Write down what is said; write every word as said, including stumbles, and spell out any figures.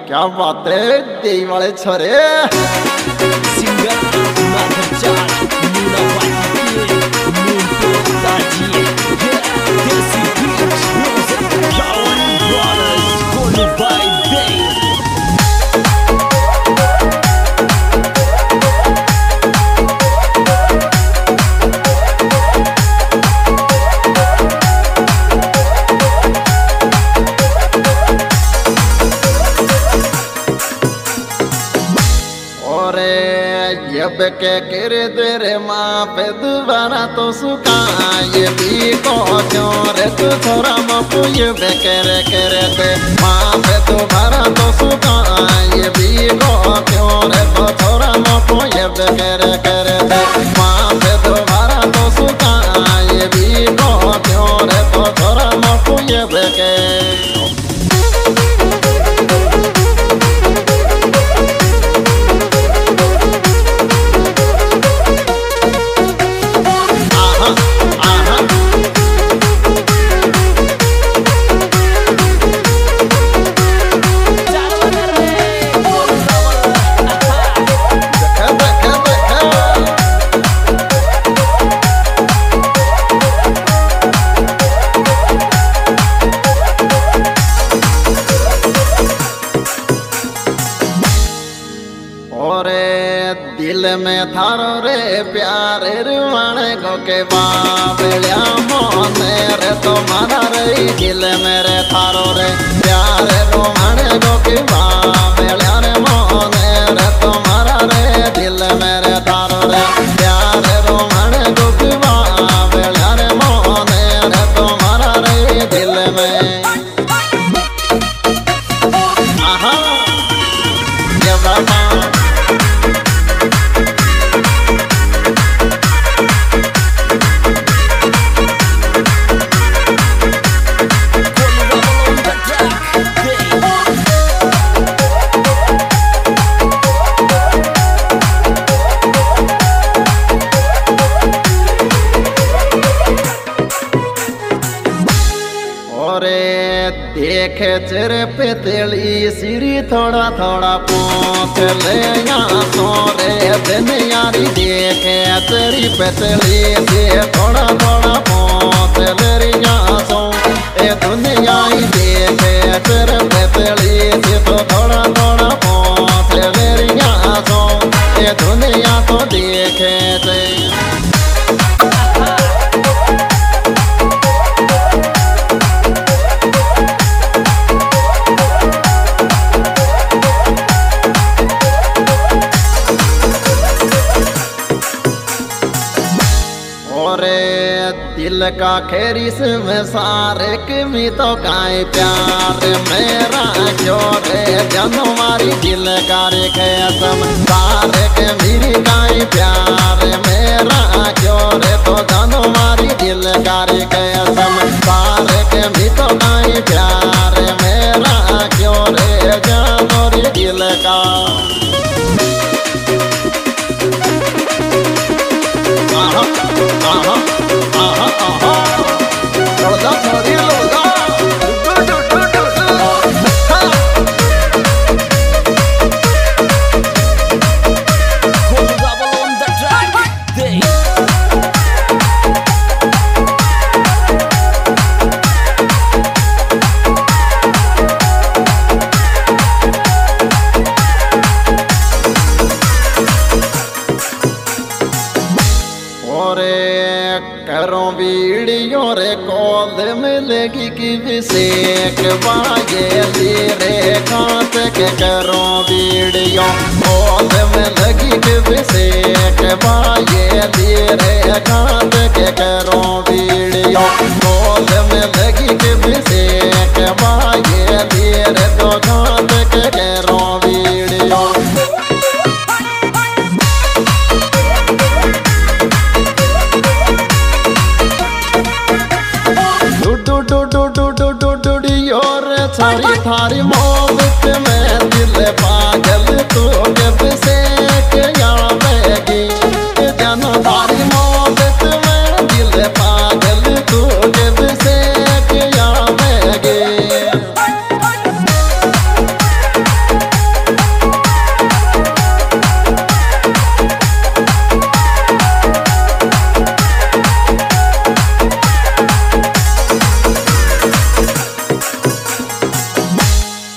क्या बात है देई वाले छोरे सिंगर माधवचार मीना बाई मुंटो दाजी देसी बीच music Cowan Brothers Golu by Day जब के करे तेरे माँ पे दोबारा तो सुखा ये भी को क्यों रे तू थोड़ा मपू ये बेकरे करे ते माँ पे दोबारा तो सुखा ये भी को क्यों रे तो थोड़ा मपू ये बेकरे करे ते माँ पे दोबारा तो सुखा ये भी को क्यों रे तो थोड़ा मपू ये बेकरे दिल में थारो रे प्यारे रुवाने को के बाबलिया मोने रे तुम्हारा रे दिल मेरे थारो रे प्यारे रुवाने को के बाबलिया रे मोने रे तुम्हारा रे दिल मेरे थारो रे प्यारे रुवाने को के बाबलिया रे मोने रे तुम्हारा रे दिल में आहा ये बाबा देखे तेरे पे तेली सीढ़ी थोड़ा थोड़ा पहुँच ले यहाँ सोरे दिन यारी देखे तेरी पे तेली से थोड़ा थोड़ा पहुँच ले यहाँ सो ए दुनिया ही देखे तेरे पे तेली से तो थोड़ा थोड़ा पहुँच ले यहाँ सो ए दुनिया तो देखे थे दिल का खेरिस में सारे किमी तो काए प्यार मेरा क्यों रे जनमारी दिल का रेखे सम सारे के मेरी काए प्यार मेरा क्यों रे तो जनमारी दिल का रेखे सम सारे के मी तो काए प्यार मेरा क्यों रे जनमारी दिल का आहा आहा आहा आहा लड़दा छोरी लड़दा डू डू डू Golu Double on the track Day करो वीडियो रे कॉल मिलेगी कि विशेष बाजे रे खाते के करो वीडियो